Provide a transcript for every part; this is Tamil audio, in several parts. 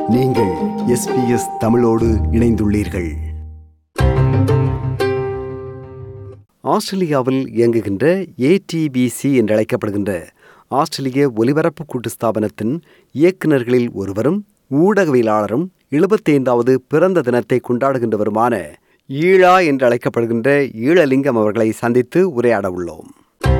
நீங்கள் SBS தமிழோடு இணைந்துள்ளீர்கள். ஆஸ்திரேலியாவில் இயங்குகின்ற ATBC என்றழைக்கப்படுகின்ற ஆஸ்திரேலிய ஒலிபரப்பு கூட்டு ஸ்தாபனத்தின் இயக்குநர்களில் ஒருவரும் ஊடகவியலாளரும் 75வது பிறந்த தினத்தை கொண்டாடுகின்றவருமான ஈழா என்று அழைக்கப்படுகின்ற ஈழலிங்கம் அவர்களை சந்தித்து உரையாட உள்ளோம்.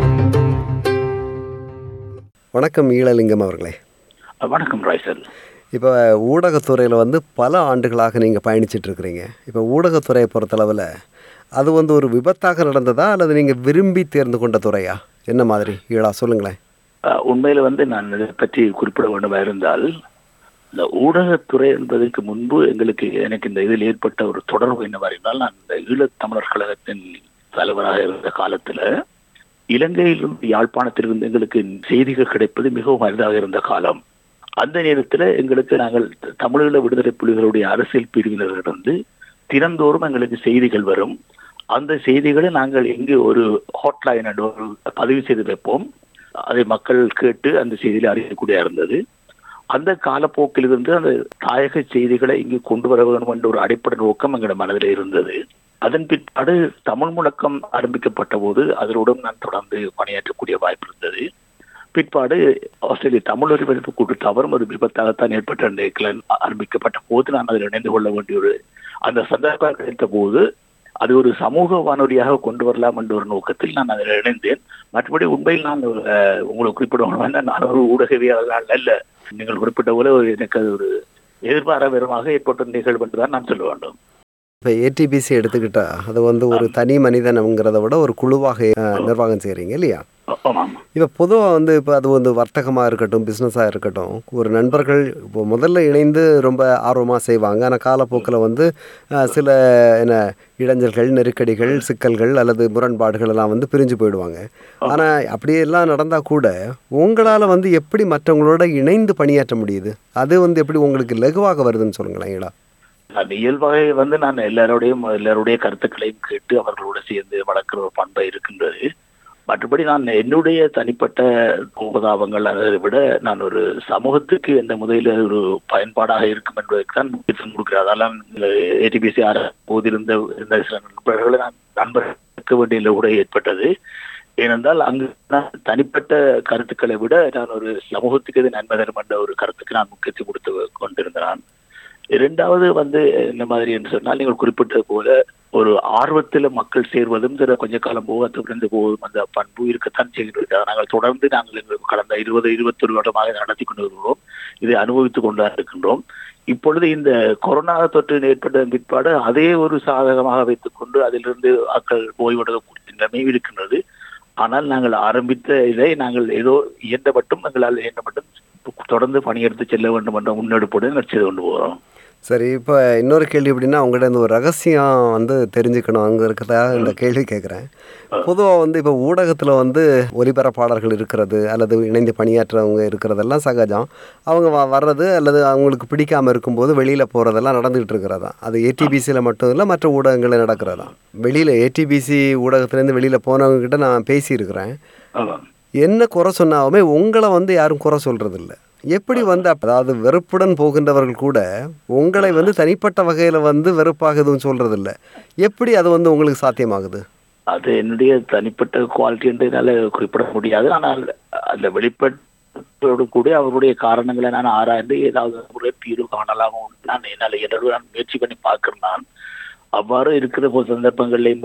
வணக்கம் ஈழலிங்கம் அவர்களே. வணக்கம் ராய்சல். இப்போ ஊடகத்துறையில் பல ஆண்டுகளாக நீங்கள் பயணிச்சிட்ருக்கிறீங்க. இப்போ ஊடகத்துறையை பொறுத்தளவில் அது ஒரு விபத்தாக நடந்ததா அல்லது நீங்கள் விரும்பி தேர்ந்து கொண்ட துறையா? என்ன மாதிரி ஈழா சொல்லுங்களேன். உண்மையில் நான் இதை பற்றி குறிப்பிட வேண்டுமா இருந்தால், இந்த ஊடகத்துறை என்பதற்கு முன்பு எனக்கு இந்த இதில் ஏற்பட்ட ஒரு தொடர்பு என்னவா இருந்தால், நான் இந்த ஈழத்தமிழர் கழகத்தின் தலைவராக இருந்த காலத்தில் இலங்கையிலிருந்து யாழ்ப்பாணத்திலிருந்து எங்களுக்கு செய்திகள் கிடைப்பது மிகவும் அரிதாக இருந்த காலம். அந்த நேரத்தில் நாங்கள் தமிழீழ விடுதலை புலிகளுடைய அரசியல் பிரிவினரிலிருந்து தினந்தோறும் எங்களுக்கு செய்திகள் வரும். அந்த செய்திகளை நாங்கள் இங்கு ஒரு ஹாட்லைன் ஒரு பதிவு செய்து வைப்போம். அதை மக்கள் கேட்டு அந்த செய்தியில் அறியக்கூடிய இருந்தது. அந்த காலப்போக்கிலிருந்து அந்த தாயக செய்திகளை இங்கு கொண்டு வர வேண்டும் என்ற ஒரு அடிப்படை நோக்கம் எங்களோட மனதில் இருந்தது. அதன் பிற்பாடு தமிழ் முழக்கம் ஆரம்பிக்கப்பட்ட போது அதனுடன் நான் தொடர்ந்து பணியாற்றக்கூடிய வாய்ப்பு இருந்தது. பிற்பாடு ஆஸ்திரேலிய தமிழ் ஒலிபரப்பு கூட்டு தவறும் ஒரு விபத்தாகத்தான் ஏற்பட்ட ஆரம்பிக்கப்பட்ட போது நான் அதில் இணைந்து கொள்ள வேண்டிய அந்த சந்தர்ப்பம் கிடைத்த போது அது ஒரு சமூக வானொலியாக கொண்டு வரலாம் என்ற ஒரு நோக்கத்தில் நான் அதில் இணைந்தேன். மற்றபடி உண்மையில் நான் உங்களுக்கு குறிப்பிட நான் ஒரு ஊடகவியலாளர் அல்ல. நீங்கள் குறிப்பிட்ட போல எனக்கு அது ஒரு எதிர்பாராவிதமாக ஏற்பட்ட நிகழ்வு என்றுதான் நான் சொல்ல வேண்டும். இப்போ ATBC எடுத்துக்கிட்டா அது ஒரு தனி மனிதனுங்கிறத விட ஒரு குழுவாக நிர்வாகம் செய்கிறீங்க இல்லையா? இப்போ பொதுவாக இப்போ அது வர்த்தகமாக இருக்கட்டும், பிஸ்னஸாக இருக்கட்டும், ஒரு நண்பர்கள் இப்போ முதல்ல இணைந்து ரொம்ப ஆர்வமாக செய்வாங்க. ஆனால் காலப்போக்கில் சில இடைஞ்சல்கள், நெருக்கடிகள், சிக்கல்கள் அல்லது முரண்பாடுகள் எல்லாம் பிரிஞ்சு போயிடுவாங்க. ஆனால் அப்படியெல்லாம் நடந்தால் கூட உங்களால் எப்படி மற்றவங்களோட இணைந்து பணியாற்ற முடியுது? அது எப்படி உங்களுக்கு லகுவாக வருதுன்னு சொல்லுங்களேன் ஈழா. அந்த இயல்பாக நான் எல்லாருடைய கருத்துக்களையும் கேட்டு அவர்களோட சேர்ந்து வளர்க்கிற ஒரு பண்பை இருக்கின்றது. மற்றபடி நான் என்னுடைய தனிப்பட்ட உபதாபங்கள் அதை விட நான் ஒரு சமூகத்துக்கு எந்த முதலில் ஒரு பயன்பாடாக இருக்கும் என்பதற்கு தான் முக்கியத்துவம் கொடுக்கிறேன். அதெல்லாம் ATBC போதிருந்த சில நண்பர்களை நான் நண்பர்களுக்கு வேண்டிய கூட ஏற்பட்டது. ஏனென்றால் அங்கு நான் தனிப்பட்ட கருத்துக்களை விட நான் ஒரு சமூகத்துக்கு இது நன்மை தரும் என்ற ஒரு கருத்துக்கு நான் முக்கியத்துவம் கொடுத்து கொண்டிருந்தேன். இரண்டாவது என்ன மாதிரி என்று சொன்னால், நீங்கள் குறிப்பிட்டது போல ஒரு ஆர்வத்தில் மக்கள் சேர்வதும் கொஞ்ச காலம் போகிறது போதும் அந்த பண்பு இருக்கத்தான் செய்கின்றது. நாங்கள் தொடர்ந்து கடந்த 20-21 வருடமாக நடத்தி கொண்டு வருகிறோம். இதை அனுபவித்துக் கொண்டு இருக்கின்றோம். இப்பொழுது இந்த கொரோனா தொற்று ஏற்பட்ட பிற்பாடு அதே ஒரு சாதகமாக வைத்துக் கொண்டு அதிலிருந்து மக்கள் ஓய்வெடுக்கக்கூடிய நிலைமை இருக்கின்றது. ஆனால் நாங்கள் ஆரம்பித்த இதை நாங்கள் ஏதோ இயன்ற மட்டும் எங்களால் இயன்ற மட்டும் தொடர்ந்து பணியெடுத்து செல்ல வேண்டும் என்ற முன்னெடுப்போடு செய்து கொண்டு போகிறோம். சரி, இப்போ இன்னொரு கேள்வி எப்படின்னா, உங்கள்கிட்ட இந்த ஒரு ரகசியம் தெரிஞ்சுக்கணும் அங்கே இருக்கிறதாக இந்த கேள்வி கேட்குறேன். பொதுவாக இப்போ ஊடகத்தில் ஒலிபரப்பாளர்கள் இருக்கிறது அல்லது இணைந்து பணியாற்றவங்க இருக்கிறதெல்லாம் சகஜம். அவங்க வர்றது அல்லது அவங்களுக்கு பிடிக்காமல் இருக்கும்போது வெளியில் போகிறதெல்லாம் நடந்துகிட்டு இருக்கிறதா. அது ATBCயில் மட்டும் இல்லை, மற்ற ஊடகங்களில் நடக்கிறதா. வெளியில் ATBC ஊடகத்துலேருந்து வெளியில் போனவங்ககிட்ட நான் பேசியிருக்கிறேன். என்ன குறை சொன்னாலுமே உங்களை யாரும் குறை சொல்கிறதில்ல. எப்படி அதாவது வெறுப்புடன் போகின்றவர்கள் கூட உங்களை தனிப்பட்ட வகையில் வெறுப்பாக எதுவும் சொல்றதில்லை. எப்படி அது உங்களுக்கு சாத்தியமாகுது? அது என்னுடைய தனிப்பட்ட குவாலிட்டி என்று என்னால் குறிப்பிட முடியாது. ஆனால் அந்த வெளிப்பட்டோடு கூட அவருடைய காரணங்களை நான் ஆராய்ந்து ஏதாவது ஒரு தீர்வு காணலாம் நான் என்னால் நான் முயற்சி பண்ணி பார்க்கிறேன். அவ்வாறு இருக்கிற சந்தர்ப்பங்களையும்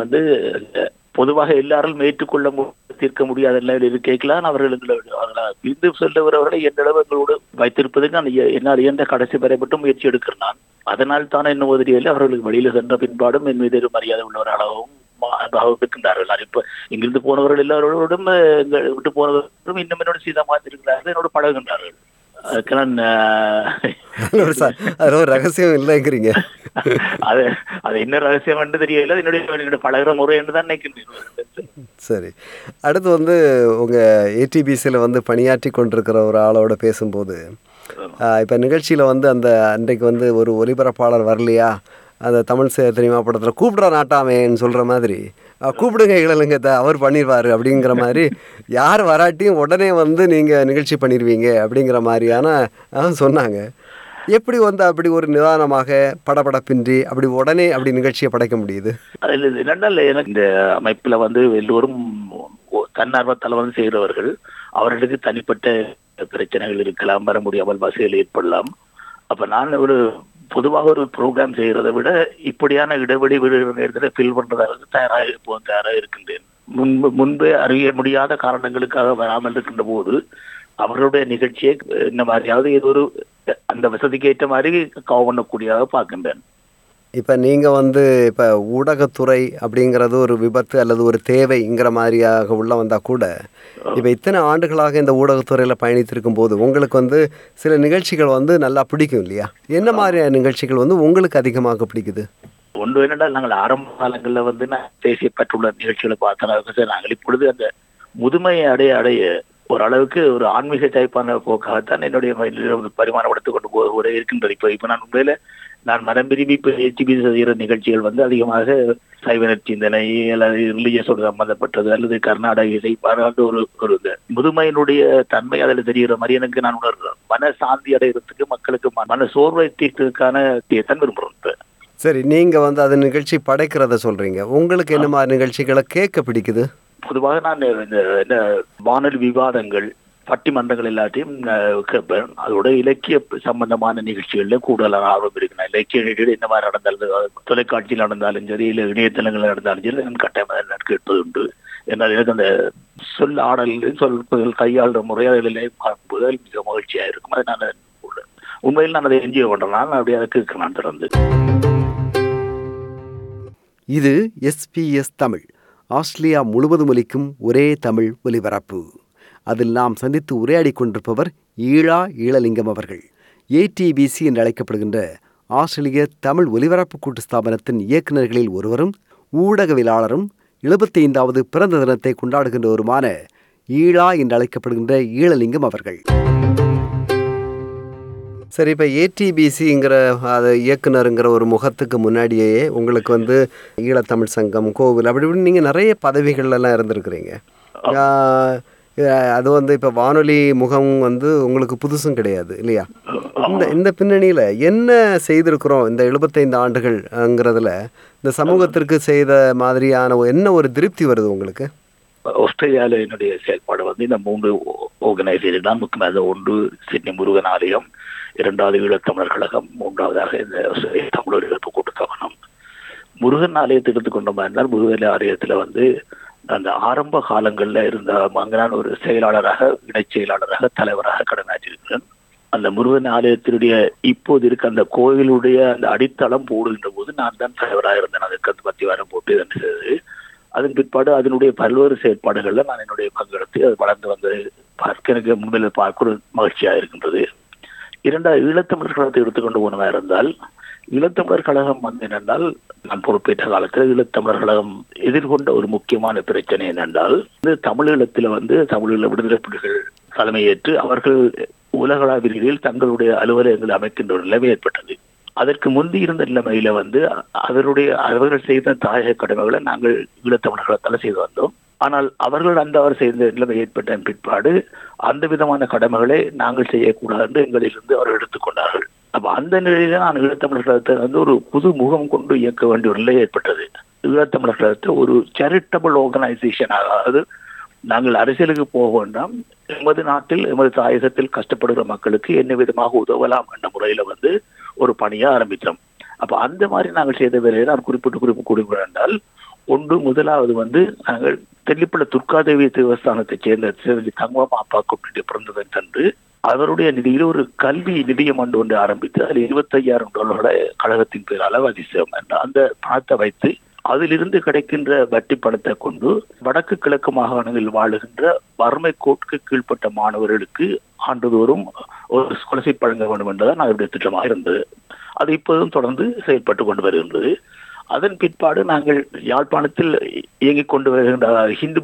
பொதுவாக எல்லாரும் ஏற்றுக்கொள்ள தீர்க்க முடியாத நிலையில் இருக்கலாம். அவர்களுக்கு இருந்து செல்லுகிறவர்களை எங்களோடு வைத்திருப்பதற்கு நான் என்னால் இயன்ற கடைசி வரை மட்டும் முயற்சி எடுக்கிறேன். அதனால் தான் என்ன உதவியில் அவர்களுக்கு வெளியில் சென்ற பின்பாடும் என் மீது மரியாதை உள்ளவர்களாகவும் அன்பாகவும் இருக்கின்றார்கள். இப்ப இங்கிருந்து போனவர்கள் எல்லாரோடும் விட்டு போனவர்களும் இன்னும் என்னோட சீதமாக இருக்கிறார்கள், என்னோட பழகுகின்றார்கள். அதுக்கு நான் ரகசியம் இல்லைங்கிறீங்க. அது என்ன ரகசியம் என்று தெரியல. என்னுடைய பழகிற முறை என்று தான் நினைக்கின்றேன். சரி, அடுத்து உங்கள் ATBCயில் பணியாற்றி கொண்டிருக்கிற ஒரு ஆளோட பேசும்போது, இப்போ நிகழ்ச்சியில் அந்த அன்றைக்கு ஒரு ஒலிபரப்பாளர் வரலையா, அந்த தமிழ் சினிமா படத்தில் கூப்பிட்ற நாட்டாமேன்னு சொல்கிற மாதிரி கூப்பிடுங்க இளங்கத்தை அவர் பண்ணிடுவார் அப்படிங்கிற மாதிரி யார் வராட்டியும் உடனே நீங்கள் நிகழ்ச்சி பண்ணிடுவீங்க அப்படிங்கிற மாதிரியான சொன்னாங்க. எப்படி வந்து அப்படி ஒரு நிதானமாக படபடப்பின்றி அப்படி உடனே அப்படி நிகழ்ச்சியை படைக்க முடியுது? அதில் என்னென்னால் எனக்கு இந்த அமைப்பில் வந்து எல்லோரும் தன்னார்வத்தால் வந்து செய்கிறவர்கள். அவர்களுக்கு தனிப்பட்ட பிரச்சனைகள் இருக்கலாம், வர முடியாமல் வசதிகள் ஏற்படலாம். அப்ப நான் ஒரு பொதுவாக ஒரு ப்ரோக்ராம் செய்கிறதை விட இப்படியான இடைவெளி நேரத்தில் ஃபில் பண்றதாக தயாராக இருக்கின்றேன். முன்பே அறிய முடியாத காரணங்களுக்காக வராமல் இருக்கின்ற போது அவர்களுடைய நிகழ்ச்சியை இந்த மாதிரியாவது ஏதோ ஒரு அந்த வசதிக்கு ஏற்ற மாதிரி கவர் பண்ணக்கூடியதாக பார்க்கின்றேன். இப்போ நீங்கள் வந்து இப்போ ஊடகத்துறை அப்படிங்கிறது ஒரு விபத்து அல்லது ஒரு தேவைங்கிற மாதிரியாக உள்ள வந்தால் கூட இப்போ இத்தனை ஆண்டுகளாக இந்த ஊடகத்துறையில் பயணித்திருக்கும் போது உங்களுக்கு வந்து சில நிகழ்ச்சிகள் வந்து நல்லா பிடிக்கும் இல்லையா? என்ன மாதிரியான நிகழ்ச்சிகள் வந்து உங்களுக்கு அதிகமாக பிடிக்குது? ஒன்று என்னென்றால் நாங்கள் ஆரம்ப காலங்களில் வந்து நான் தேசிய பற்றுள்ள நிகழ்ச்சிகளை பார்த்தனால நாங்கள் இப்பொழுது அந்த முதுமையை அடைய ஓரளவுக்கு ஒரு ஆன்மீக டைப்பான போக்காகத்தான் என்னுடைய பரிமாணப்படுத்திக் கொண்டு போக இருக்கின்றது. இப்போ நான் உண்மையில நான் மனம் விரும்பி இப்போ HB செய்கிற நிகழ்ச்சிகள் வந்து அதிகமாக சைவ சிந்தனை அல்லது ரிலீஜியஸோடு சம்பந்தப்பட்டது அல்லது கர்நாடக இசை பாராட்டு ஒரு முதுமையினுடைய தன்மை அதில் தெரிகிற மாதிரி எனக்கு நான் உணர்றேன். மன சாந்தி அடைகிறதுக்கு மக்களுக்கு மன சோர்வை தீர்க்கிறதுக்கான தான் விரும்புகிறோம். இப்போ சரி, நீங்கள் வந்து அது நிகழ்ச்சி படைக்கிறத சொல்கிறீங்க. உங்களுக்கு என்ன மாதிரி நிகழ்ச்சிகளை கேட்க பிடிக்குது? பொதுவாக நான் இந்த வானொலி விவாதங்கள், பட்டிமன்றங்கள் எல்லாத்தையும் கேட்பேன். அதோட இலக்கிய சம்பந்தமான நிகழ்ச்சிகள்ல கூடுதலான ஆர்வம் இருக்கு. நான் இலக்கிய நிகழ்ச்சிகள் என்ன மாதிரி நடந்தாலும், தொலைக்காட்சியில் நடந்தாலும் சரி, இல்லை இணையதளங்கள் நடந்தாலும் சரி, நான் கட்டாயமாக கேட்பது உண்டு. என்னால் எனக்கு அந்த சொல் ஆடல் சொல் கையாளுற முறை அதில் பார்க்கும்போது மிக மகிழ்ச்சியாக இருக்கும். அதை நான் உண்மையில் நான் அதை என்ஜாய் பண்றேன். நான் அப்படியே அதை கேட்கிறேன் நான் தொடர்ந்து. இது SBS தமிழ், ஆஸ்திரேலியா முழுவதும் ஒலிக்கும் ஒரே தமிழ் ஒலிபரப்பு. அதில் நாம் சந்தித்து உரையாடி கொண்டிருப்பவர் ஈழலிங்கம் அவர்கள். ATBC என்று அழைக்கப்படுகின்ற ஆஸ்திரேலிய தமிழ் ஒலிபரப்பு கூட்டு ஸ்தாபனத்தின் இயக்குநர்களில் ஒருவரும் ஊடகவியலாளரும் 75வது பிறந்த தினத்தை கொண்டாடுகின்றவருமான ஈழா என்று அழைக்கப்படுகின்ற ஈழலிங்கம் அவர்கள். சரி, இப்போ ATBCங்கிற அது இயக்குனருங்கிற ஒரு முகத்துக்கு முன்னாடியே உங்களுக்கு வந்து ஈழத்தமிழ் சங்கம், கோவில் அப்படி இப்படி நீங்கள் நிறைய பதவிகள்லாம் இருந்திருக்கிறீங்க. அது வந்து இப்போ வானொலி முகம் வந்து உங்களுக்கு புதுசும் கிடையாது இல்லையா? இந்த பின்னணியில் என்ன செய்திருக்கிறோம் இந்த 75 ஆண்டுகள்ங்கிறதுல இந்த சமூகத்திற்கு செய்த மாதிரியான என்ன ஒரு திருப்தி வருது உங்களுக்கு? ஆஸ்திரேலியாவில் என்னுடைய செயல்பாடு வந்து இந்த 3 ஆர்கனைசேஷன் தான் முக்கியமாக. ஒன்று சிட்னி முருகன் ஆலயம், 2வது ஈழத்தமிழர் கழகம், 3வதாக இந்த தமிழ் ஒலிபரப்பு கூட்டுத்தாபனம். முருகன் ஆலயத்தை எடுத்துக்கொண்டோமா இருந்தால் முருகன் ஆலயத்தில் வந்து அந்த ஆரம்ப காலங்களில் இருந்த அங்கே நான் ஒரு செயலாளராக, இணைச் செயலாளராக, தலைவராக கடமையாற்றிருக்கிறேன். அந்த முருகன் ஆலயத்தினுடைய இப்போது இருக்க அந்த கோயிலுடைய அந்த அடித்தளம் போடுகின்ற போது நான் தான் தலைவராக இருந்தேன். அதுக்கு 10 வாரம் போட்டு இதன் செய்தது. அதன் பிற்பாடு அதனுடைய பல்வேறு செயற்பாடுகளில் நான் என்னுடைய பங்கெடுத்து அது வளர்ந்து வந்தது பார்க்க எனக்கு முன்னில் பார்க்க ஒரு மகிழ்ச்சியாக இருக்கின்றது. 2வது ஈழத்தமிழர் கழகத்தை எடுத்துக்கொண்டு போனதாக இருந்தால், ஈழத்தமிழர் கழகம் வந்து என்னென்றால், நான் பொறுப்பேற்ற காலத்தில் ஈழத்தமிழர் கழகம் எதிர்கொண்ட ஒரு முக்கியமான பிரச்சனை என்னென்றால், தமிழீழத்தில் வந்து தமிழீழ விடுதலை புலிகள் தலைமையேற்று அவர்கள் உலகளாவிய ரீதியில் தங்களுடைய அலுவலகங்களை அமைக்கின்ற ஒரு நிலைமை ஏற்பட்டது. அதற்கு முந்தி இருந்த நிலைமையில வந்து அவர்கள் செய்த தாயக கடமைகளை நாங்கள் ஈழத்தமிழர்களால் செய்து வந்தோம். ஆனால் அவர்கள் அவர் செய்த நிலைமை ஏற்பட்ட பிற்பாடு அந்த விதமான கடமைகளை நாங்கள் செய்யக்கூடாது என்று எங்களிலிருந்து அவர்கள் எடுத்துக்கொண்டார்கள். அப்ப அந்த நிலையில நான் ஈழத்தமிழர்களை வந்து ஒரு புது முகம் கொண்டு இயக்க வேண்டிய ஒரு நிலை ஏற்பட்டது. ஈழத்தமிழர்களை ஒரு சேரிட்டபிள் ஆர்கனைசேஷன், அதாவது நாங்கள் அரசியலுக்கு போக வேண்டாம், எமது நாட்டில் எமது தாயகத்தில் கஷ்டப்படுகிற மக்களுக்கு என்ன விதமாக உதவலாம் என்ற முறையில வந்து ஒரு பணியை ஆரம்பித்தோம். அப்ப அந்த மாதிரி நாங்கள் செய்த வேலையை நான் குறிப்பிட்டால், முதலாவது வந்து நாங்கள் தெல்லிப்பள்ள துர்காதேவி தேவஸ்தானத்தைச் சேர்ந்த தங்கம்மா அப்பா கூப்பிட்டு பிறந்ததன் தன்று அவருடைய நிதியில் ஒரு கல்வி நிதியம் ஒன்று ஆரம்பித்து அதில் $25,000 கழகத்தின் பேரால் அதிசயம் என்ற அந்த பணத்தை வைத்து அதிலிருந்து கிடைக்கின்ற வட்டி பணத்தை கொண்டு வடக்கு கிழக்கு மாகாணங்களில் வாழுகின்ற வறுமை கோட்டுக்கு கீழ்ப்பட்ட மாணவர்களுக்கு ஆண்டுதோறும் ஒரு ஸ்காலர்ஷிப் வழங்க வேண்டும் என்றதான் அதனுடைய திட்டமாக இருந்தது. அது இப்போதும் தொடர்ந்து செயல்பட்டு கொண்டு வருகின்றது. அதன் பிற்பாடு நாங்கள் யாழ்ப்பாணத்தில் இயங்கிக் கொண்டு வருகின்ற ஹிந்து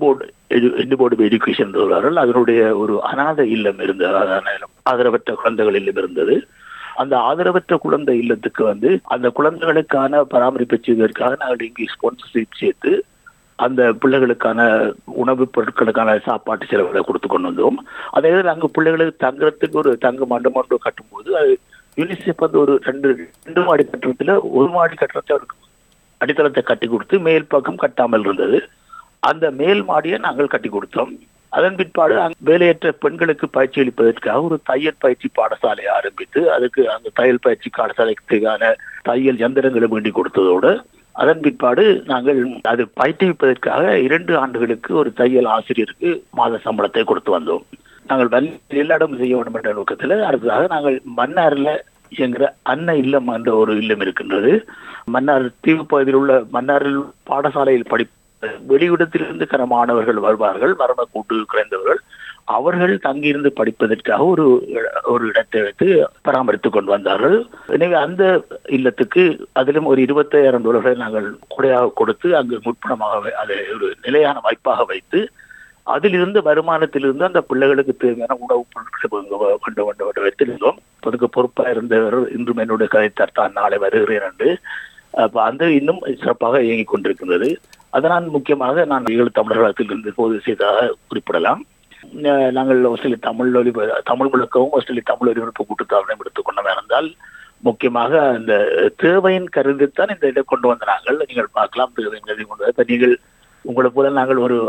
போர்டு எஜுகேஷன் சொல்வார்கள், அதனுடைய ஒரு அநாத இல்லம் இருந்தது, ஆதரவற்ற குழந்தைகள் இல்லம் இருந்தது. அந்த ஆதரவற்ற குழந்தை இல்லத்துக்கு வந்து அந்த குழந்தைகளுக்கான பராமரிப்பை செய்வதற்காக நாங்கள் இங்கே ஸ்பான்சர்ஷிப் சேர்த்து அந்த பிள்ளைகளுக்கான உணவுப் பொருட்களுக்கான சாப்பாட்டு செலவுகளை கொடுத்து கொண்டு வந்தோம். அதே அங்கு பிள்ளைகளுக்கு தங்குறதுக்கு ஒரு தங்கு மண்டபம் ஒன்று கட்டும்போது அது யூனிசெஃப் வந்து ஒரு ரெண்டு மாடி கட்டடத்துல ஒரு மாடி கட்டடத்தை அவருக்கு அடித்தளத்தை கட்டி கொடுத்து மேல் பக்கம் கட்டாமல் இருந்தது. அந்த மேல் மாடியை நாங்கள் கட்டி கொடுத்தோம். அதன் பிற்பாடு வேலையற்ற பெண்களுக்கு பயிற்சி அளிப்பதற்காக ஒரு தையல் பயிற்சி பாடசாலையை ஆரம்பித்து அதுக்கு அந்த தையல் பயிற்சி பாடசாலைக்கு தேவையான தையல் யந்திரங்களை வேண்டி கொடுத்ததோடு அதன் பிற்பாடு நாங்கள் அது பயிற்றுவிப்பதற்காக 2 ஆண்டுகளுக்கு ஒரு தையல் ஆசிரியருக்கு மாத சம்பளத்தை கொடுத்து வந்தோம். நாங்கள் எல்லா இடமும் செய்ய வேண்டும் என்ற நோக்கத்தில் அடுத்ததாக நாங்கள் மன்னாரில் என்கிற அன்ன இல்லம் என்ற ஒரு இல்லம் இருக்கின்றது. மன்னார் தீவு பகுதியில் உள்ள மன்னாரில் பாடசாலையில் வெளியிடத்திலிருந்து மாணவர்கள் வருவார்கள், மரண கூட்டு குறைந்தவர்கள். அவர்கள் தங்கியிருந்து படிப்பதற்காக ஒரு இடத்தை வைத்து பராமரித்துக் கொண்டு வந்தார்கள். எனவே அந்த இல்லத்துக்கு அதிலும் ஒரு $25,000 நாங்கள் கொடையாக கொடுத்து அங்கு முற்பணமாக அதை ஒரு நிலையான வாய்ப்பாக வைத்து அதிலிருந்து வருமானத்திலிருந்து அந்த பிள்ளைகளுக்கு தேவையான உணவுப் பொருட்களை கொண்டு வைத்திருந்தோம். அதுக்கு பொறுப்பாக இருந்தவர் இன்றும் என்னுடைய கதைத்தார் தான் நாளை வருகிறேன் என்று. அந்த இன்னும் சிறப்பாக இயங்கிக் கொண்டிருக்கின்றது. அதனால் முக்கியமாக நான் ஈழத் தமிழகத்தில் இருந்து போது செய்ததாக குறிப்பிடலாம். நாங்கள் ஆஸ்திரேலிய தமிழ் முழக்கவும் ஆஸ்திரேலிய தமிழ் ஒலிபரப்பு கூட்டுத்தாபனம் எடுத்துக்கொண்டோம் இருந்தால் முக்கியமாக அந்த தேவையின் கருதித்தான் இந்த இதை கொண்டு வந்த நாங்கள். நீங்கள் பார்க்கலாம் தேவையின் கருதி கொண்டு இப்ப நீங்கள் உங்களை போல நாங்கள் ஒரு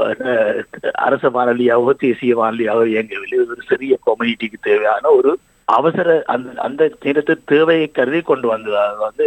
அரச வானொலியாகவோ தேசிய வானொலியாகவோ இயங்கவில்லை. ஒரு சிறிய கம்யூனிட்டிக்கு தேவையான ஒரு அவசர அந்த நேரத்தை தேவையை கருதி கொண்டு வந்ததாக வந்து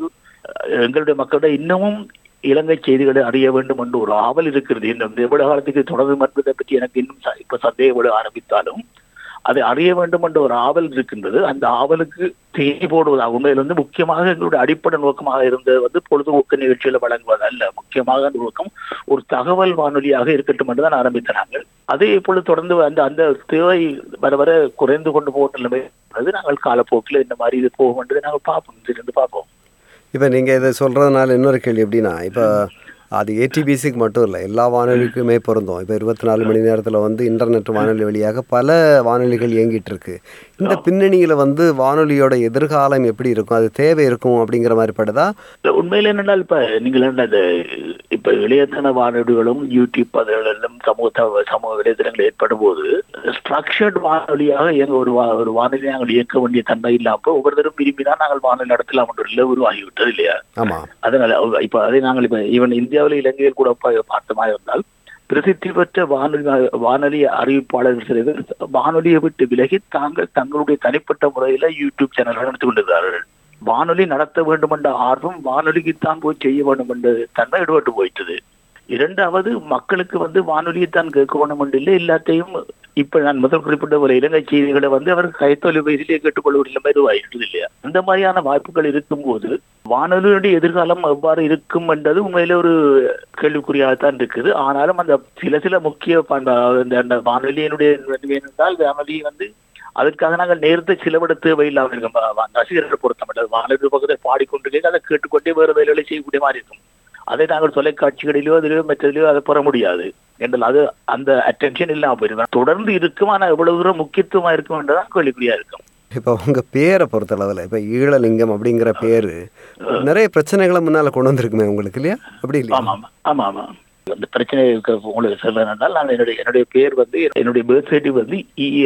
எங்களுடைய மக்களிட இன்னமும் இலங்கை செய்திகளை அறிய வேண்டும் என்று ஒரு ஆவல் இருக்கிறது. இந்த எவ்வளவு காலத்துக்கு தொடரும் என்பதை பற்றி எனக்கு இன்னும் இப்ப சந்தேகப்பட ஆரம்பித்தாலும் அதை அறிய வேண்டும் என்ற ஒரு ஆவல் இருக்கின்றது. அந்த ஆவலுக்கு தேடி போடுவதாக உண்மையில் வந்து முக்கியமாக எங்களுடைய அடிப்படை நோக்கமாக இருந்தது வந்து பொழுதுபோக்கு நிகழ்ச்சிகளை வழங்குவது அல்ல. முக்கியமாக நோக்கம் ஒரு தகவல் வானொலியாக இருக்கட்டும் என்றுதான் ஆரம்பித்தார்கள். அதே போல தொடர்ந்து அந்த தேவை வர வர குறைந்து கொண்டு போகிற நிலைமை நாங்கள் காலப்போக்கில் இந்த மாதிரி இது போகும் என்றதை நாங்கள் பார்ப்போம். இப்போ நீங்கள் இதை சொல்கிறதுனால இன்னொரு கேள்வி எப்படின்னா, இப்போ அது ஏடிபிசிக்கு மட்டும் இல்லை, எல்லா வானொலிக்குமே பொருந்தும். இப்போ 24 மணி நேரத்தில் வந்து இன்டர்நெட் வானொலி வழியாக பல வானொலிகள் இயங்கிட்டு இருக்கு. இந்த பின்னணியில் வந்து வானொலியோட எதிர்காலம் எப்படி இருக்கும், அது தேவை இருக்கும் அப்படிங்கிற மாதிரி படுதா? உண்மையில் என்னென்னால் இப்போ நீங்கள் என்ன இப்போ இளையத்தன வானொலிகளும் யூடியூப் அதெல்லாம் சமூக வலைதளங்கள் ஏற்படும் போது ஸ்ட்ரக்சர்ட் வானொலியாக ஒரு வானொலி நாங்கள் இயக்க வேண்டிய தன்மை இல்லாமல் ஒவ்வொருத்தரும் விரும்பிதான் நாங்கள் வானொலி நடத்தலாம் என்ற இல்லை உருவாகிவிட்டது இல்லையா? அதனால இப்போ அதை நாங்கள் இப்போ ஈவன் இந்தியாவில் இலங்கையில் கூட பார்த்தமாக இருந்தால் பிரசித்தி பெற்ற வானொலி அறிவிப்பாளர்கள் சிலர் வானொலியை விட்டு விலகி தங்களுடைய தனிப்பட்ட முறையில யூடியூப் சேனல்கள் நடத்தி கொண்டிருந்தார்கள். வானொலி நடத்த வேண்டும் என்ற ஆர்வம் வானொலிக்குத்தான் போய் செய்ய வேண்டும் என்ற தன்மை ஈடுபட்டு போயிட்டது. இரண்டாவது மக்களுக்கு வந்து வானொலியைத்தான் கேட்க வேண்டும் என்று இல்லை, எல்லாத்தையும் இப்ப நான் முதல் குறிப்பிட்ட ஒரு இலங்கை செய்திகளை வந்து அவர் கைத்தொலைபேசியிலே கேட்டுக்கொள்ள மெதுவாயிட்டது இல்லையா? அந்த மாதிரியான வாய்ப்புகள் இருக்கும் போது வானொலியுடைய எதிர்காலம் எவ்வாறு இருக்கும் என்றது உண்மையிலே ஒரு கேள்விக்குறியாகத்தான் இருக்குது. ஆனாலும் அந்த சில முக்கிய வானொலியினுடைய என்றால் வானொலி வந்து அதற்காக நாங்கள் நேரத்தை செலவிட தேவையில்லாமல் இருக்கும். ரசிகர்களை பொறுத்தமட்டது வானொலி பக்கத்தை பாடிக்கொண்டிருக்க அதை கேட்டுக்கொண்டே வேறு வேலைகளை செய்யக்கூடிய மாதிரி இருக்கும். அதை நாங்கள் தொலைக்காட்சிகளிலோ அதிலோ மற்றதிலோ அதை பெற முடியாது என்றால் அது அந்த அட்டென்ஷன் இல்லாமல் போயிருக்கும். தொடர்ந்து இருக்கும், ஆனால் எவ்வளவு தூரம் முக்கியத்துவமா இருக்கும் என்றதான் கேள்விக்குறியா இருக்கும். இப்போ உங்க பேரை பொறுத்தளவில் இப்போ ஈழலிங்கம் அப்படிங்கிற பேரு நிறைய பிரச்சனைகளை முன்னால கொண்டு வந்திருக்குமே உங்களுக்கு இல்லையா? அப்படி இல்லையா? ஆமா. அந்த பிரச்சனை உங்களுக்கு சொல்லணும்னால் நான் என்னுடைய பேர் வந்து என்னுடைய பர்த் சர்டிஃபிகேட் வந்து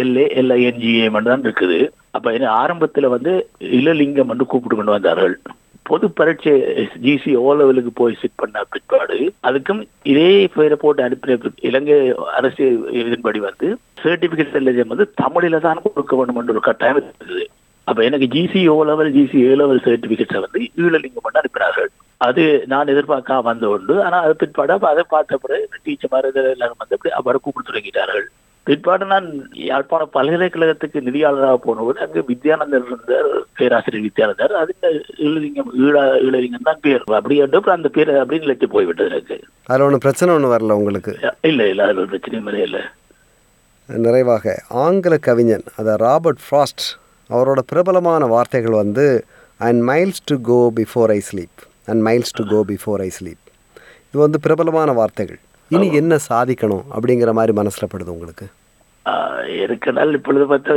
ELALINGA தான் இருக்குது. அப்ப என்ன ஆரம்பத்துல வந்து இளலிங்கம் என்று கூப்பிட்டு கொண்டு வந்தார்கள். பொது பரீட்சை GC O லெவலுக்கு போய் சிட் பண்ண பிற்பாடு அதுக்கும் இதே பேரை போட்டு அனுப்பின இலங்கை அரசு இதன்படி வந்து சர்டிபிகேட் எல்லாம் வந்து தமிழில தான் கொடுக்க வேண்டும் என்ற ஒரு கட்டாயம் இருக்குது. அப்ப எனக்கு GC O level GC A level சர்டிபிகேட்ஸை வந்து ஈழலிங்கம் பண்ண அனுப்பினார்கள். அது நான் எதிர்பார்க்காம வந்த உண்டு. ஆனா அது பிற்பாடு அதை பார்த்த பிறகு டீச்சர் மாதிரி எல்லாரும் வந்து அப்படி அவரை கூப்பிட்டு தொடங்கிட்டார்கள். பிற்பாடு நான் யாழ்ப்பாண பல்கலைக்கழகத்துக்கு நிதியாளராக போனபோது அங்கு வித்யானந்தர் இருந்தார், பேராசிரியர் வித்யானந்தர். அது ஈழலிங்கம் தான் பேர். அப்படி அந்த பேர் அப்படின்னு நிலைத்து போய்விட்டது எனக்கு. அதில் ஒன்றும் பிரச்சனை ஒன்றும் வரல உங்களுக்கு? இல்லை, அதில் ஒரு பிரச்சனையும் இல்லை. நிறைவாக ஆங்கில கவிஞன் ராபர்ட் ஃப்ராஸ்ட் அவரோட பிரபலமான வார்த்தைகள் வந்து and miles to go before I sleep, and miles to go before I sleep. இது வந்து பிரபலமான வார்த்தைகள். இனி என்ன சாதிக்கணும் அப்படிங்கிற மாதிரி மனசில் படுது உங்களுக்கு? எனக்கு நாள் இப்பொழுது பார்த்தா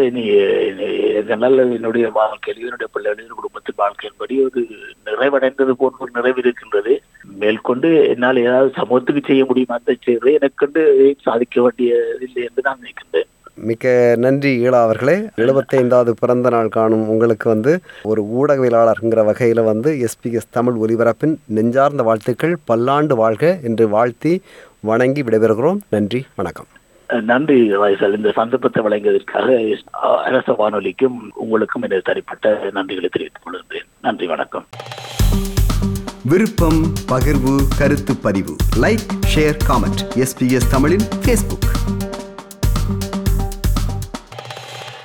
என்னுடைய வாழ்க்கையில் என்னுடைய பிள்ளைகளின் குடும்பத்தின் வாழ்க்கையின்படி ஒரு நிறைவடைந்தது போன்ற ஒரு நிறைவு இருக்கின்றது. மேற்கொண்டு என்னால் ஏதாவது சமூகத்துக்கு செய்ய முடியுமா அந்த செய்வதை எனக்கு சாதிக்க வேண்டியதில்லை என்று நான் நினைக்கின்றேன். மிக்க நன்றி ஈழா அவர்களே. 75வது பிறந்த நாள் காணும் உங்களுக்கு வந்து ஒரு ஊடகவியலாளர்ங்கிற வகையில் வந்து SBS தமிழ் ஒலிபரப்பின் நெஞ்சார்ந்த வாழ்த்துக்கள். பல்லாண்டு வாழ்க என்று வாழ்த்தி வணங்கி விடைபெறுகிறோம். நன்றி, வணக்கம். நன்றி வாய்சால். இந்த சந்தர்ப்பத்தை வழங்கியதற்காக அரச வானொலிக்கும் உங்களுக்கும் எனது தனிப்பட்ட நன்றிகளை தெரிவித்துக் கொள்கிறேன். நன்றி, வணக்கம். விருப்பம், பகிர்வு, கருத்து பதிவு, லைக், ஷேர், காமெண்ட். SBS தமிழின் Facebook.